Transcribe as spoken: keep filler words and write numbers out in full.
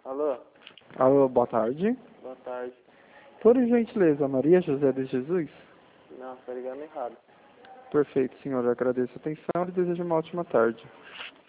Alô? Alô, boa tarde. Boa tarde. Por gentileza, Maria José de Jesus? Não, tá ligando errado. Perfeito, senhor. Eu agradeço a atenção e desejo uma ótima tarde.